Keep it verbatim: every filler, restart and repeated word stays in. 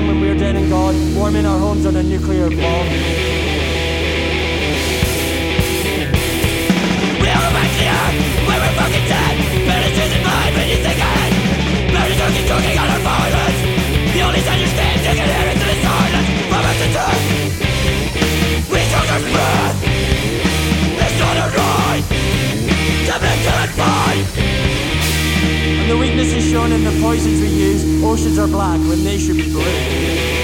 young when we're dead and gone, warming our homes on a nuclear bomb. We all back here, when we're fucking dead. Better choose in mind when you think ahead. Better cooking, cooking on our violence. The only sound you scream, you can hear it through the silence. From us to death, we took our breath. It's not a right to be killing fine. And the weakness is shown in the poisons we use. Oceans are black when they should be blue.